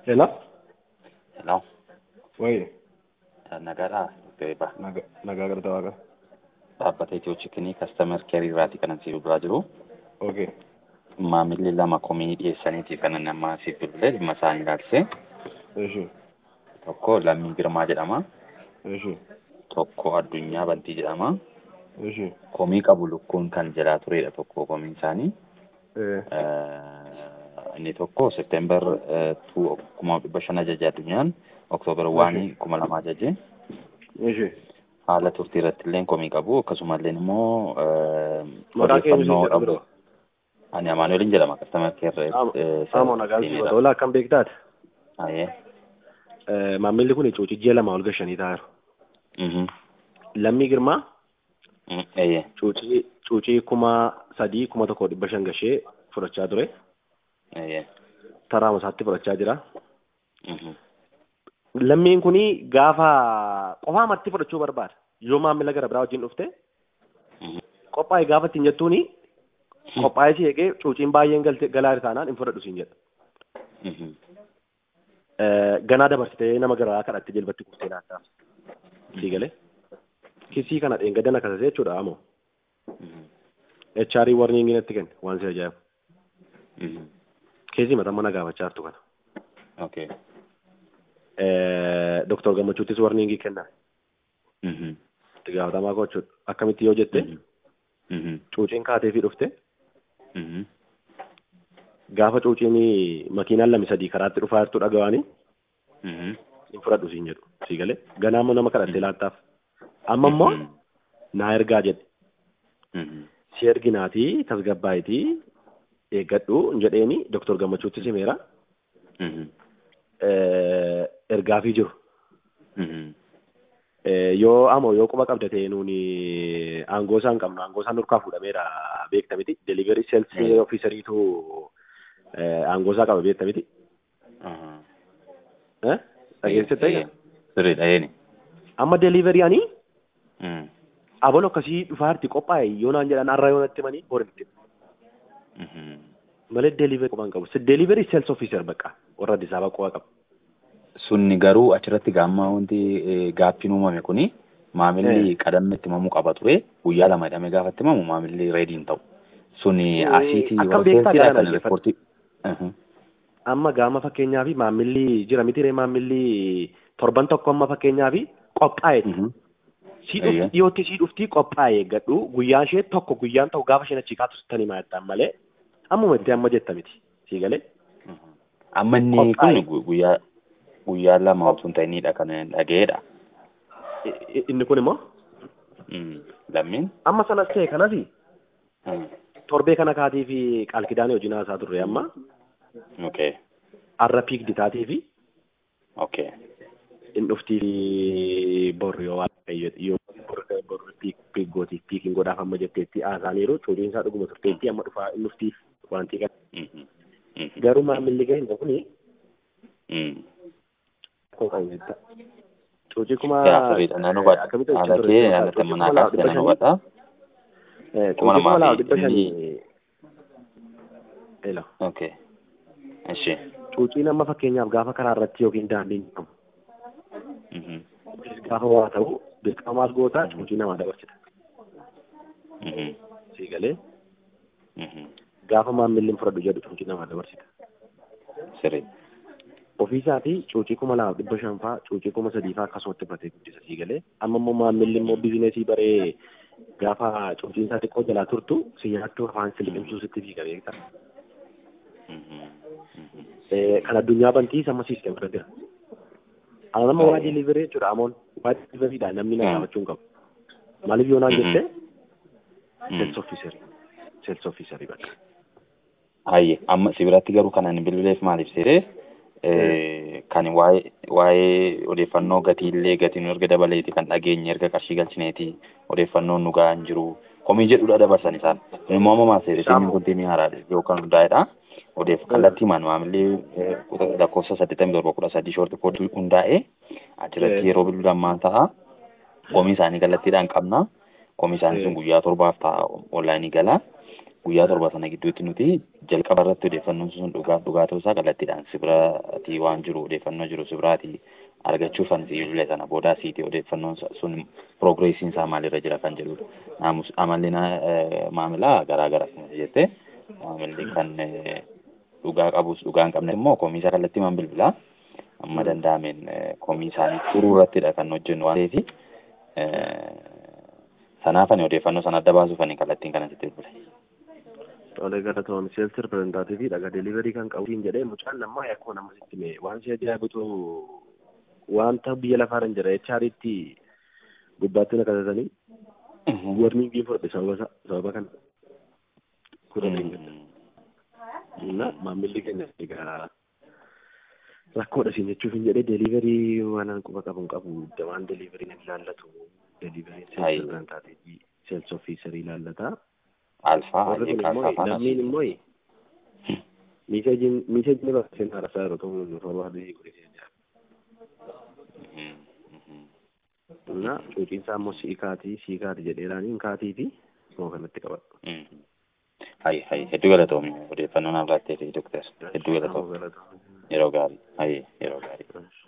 Ela? Hello, Wai, nagaadhaa Diriiraa. nagaa garta waaqa. Dhaabbata Itiyoo Chikinii kastamer keerii irraati kanan siif bilbilaa jiru. Okay. Maamilli lama komii dhiyeessaniiti kanan amma siif bilbilee dhimma isaanii ilaalchise. Eeshi. Tokko Lammii Girmaa jedhama. Eeshi. Tokko Addunyaa Bantii jedhama. Eeshi. Komii qabu lukkuun kan jalaa turedha tokko komiin isaanii. Inni tokko September 2015 ajaje Addunyaan, Oktoobar 1 2002 ajaje. Eeshi. Haala turtii irratti illee komii qabu. Akkasumallee immoo Maqaa keenyu siin jedhu biroo. Ani Amaanu'eelin jedhama kastamer keerii. Aamoo nagaan si godha. Ola akkam beektaati? Ayee. Maamilli kun cuucijjee lama ol gashanii taa'eeru. Lammii Girmaa Eeyyee. cuucii 3,100 gashee fudhachaa ture. Eeyyee. Taraama isaatti fudhachaa jira. Lammiin kuni gaafa qofaamatti fudhachuu barbaada. Yoo maamila gara biraa wajjin dhufte qophaa'e gaafa ittiin jettuuni qophaa'ee si eegee cuuciin baay'een galaa taanaan hin fudhadhu siin jedha. Ganaa dabarsitee nama garaa kadhatte jilbatti kuftee laattaa. Sii galee. Kisii kana dheengaddan akkasii jechuudha amoo. HR warniingii natti kenne waan si ajaa'ibu. Keessi mataa mana gaafachaa jirtu kana. Okay. Doktor Gammachuuttis warniingii kenna. Itti gaafatamaa gochuudha. Akkamitti yoo jette cuuciin kaatee fi dhufte gaafa cuuciin makiinaan 2-3 karaatti dhufaa jirtu dhaga'anii hin fudhadhu siin jedhu sii galee ganaa immoo nama kadhattee laattaaf. Amma immoo naa ergaa jedhe. Si erginaatii tasgabbaayitii eeggadhu hin jedheeni Doktor Gammachuuttis himeera. Ergaafii jiru. Yoo quba qabda ta'e nuuni aangoo isaan qabnu aangoo isaan nurkaa fuudhameera beekta miti. Delivery sales officeriitu aangoo isaa qaba beekta miti. Dhageessite ta'e? Sirriidha yeeni. Amma delivery ani abalo akkasii dhufaarti qophaa'e yoo naan jedhan har'a yoo natti manii horitti. Malee delivery qophaan qabu. Delivery sales officer bakka warra Addis Ababa qofa qabu. Sunni garuu achirratti gaamma wanti gaaffiin uumame kuni maamilli qadamme itti mamuu qaba ture guyyaa lama hidhamee gaafa itti mamu maamilli reediin ta'u. Sunni asiitii warra kan riippoortii. Amma gaama fakkeenyaa fi maamilli jira miti ree maamilli torban tokko amma fakkeenyaa fi qophaa'eeti. Dhiyootti sii dhuftii qophaa'e eeggadhu guyyaan ishee tokko guyyaan ta'u gaafa isheen achi kaatu sittanii maayattaan malee ammuma itti amma jetta miti sii galee. Amma inni kun guyyaa lama osoo hin ta'inidha kan dhaga'eedha. Inni kun immoo? Lammiin? Amma sanas ta'e kanas torbee kana kaatii fi qaalkidaanii hojii naasaa turre amma. Okay. Arra piikdi taatii fi. Okay. In dhuftii borri yoo borri piiggootiif piikiin godhaaf amma jetteetti haasaaniiru cuuliin isaa dhuguma turteetti amma dhufaa in dhuftiif wanti qaba. Garuu maamilli ga'e hin kuni. Cuucii kuma akkamitti haala kee yaada tammanaa kaasee nan hubadha. Cuucii kuma lama dhibba shanii. Ela. Okay. Eshi. Cuuciin amma fakkeenyaaf gaafa karaa irratti yookiin daandiin qabu. Gaafa waa ta'u dirqamaas gootaa cuucii namaa dabarsita. Sii galee. Gaafa maamilli fudhadhu jedhu cuucii namaa dabarsita. Sirrii. Ofiisaatii cuucii 2,500 fa'aa cuucii 3,000 fa'aa akkasumatti fudhatee guddisa sii galee. Amma immoo maamilli immoo bizineesii baree gaafa cuuciin isaa xiqqoo jalaa turtu si nyaattuu afaan si liqimsuu sitti fiiga beekta. Kan Addunyaa Bantii amma siistem irra jira. Ana nama waa delivery jechuudha amoon waa deliveryidha namni na gaafachuu hin qabu. Maaliif yoo naan jettee sales officerii bakka. Hayyee amma si biratti garuu kan ani bilbileef maaliif seeree kan waa'ee odeeffannoo gatiillee gatiin erga dabaleeti kan dhageenye erga qarshii galchineeti odeeffannoon nu ga'an jiru komii jedhudha dabarsan isaan. Immoo ammaa seereetiin kuntiin haaraadha yookaan hundaa'edha. Kallattii maamilli lakkoofsa 8713 shoorti koodii hundaa'e achirratti yeroo bilbilan maal ta'a komii isaanii kallattiidhaan qabna. Komii isaanii sun guyyaa 7 ta'a onlaayinii gala. guyyaa torba sana gidduutti nuti jalqaba irratti odeeffannoon sun dhugaa ta'uusaa kallattiidhaan sibiraatii waan jiru odeeffannoo jiru sibiraatii argachuufan sibiilee sana boodaa siitii odeeffannoon sun progressiin isaa maalirra jira kan jedhudha. Amalli maamilaa garaa akkuma jette maamilli kan dhugaa qabus dhugaa hin qabne immoo komii kallattii maan bilbilaa amma danda'ameen komii isaanii furuu irrattidha kan hojjennu waan ta'eef sanaaf ani odeeffannoo sana adda baasuuf ani kallattiin kana sitti bilbile. Tole galatoon sales representative dhaga delivery kan qabutiin jedhee mucaan namaa akkuma nama sitti mee waan si ajaa'ibutu wanta biyya lafaa irra jira HRitti gubbaatti na qabatanii warning fudhadhe sababa kana kudhan maamilli keenya egaa rakkoodha siin jechuuf hin jedhee delivery waan quba qabu waan delivery na ilaallatu delivery sales representative sales officer ilaallata. Alfa namni immoo miisajni bakka harasaa yeroo ta'u nu fayyadu godhee na cuuciinsaa immoo siikaati jedheeraanii kaatii fi moo kanatti qabadhu. Hedduu galatoomi odeeffannoo naaf laatteef Dr. Hedduu galatoomi yeroo gaarii yeroo gaarii.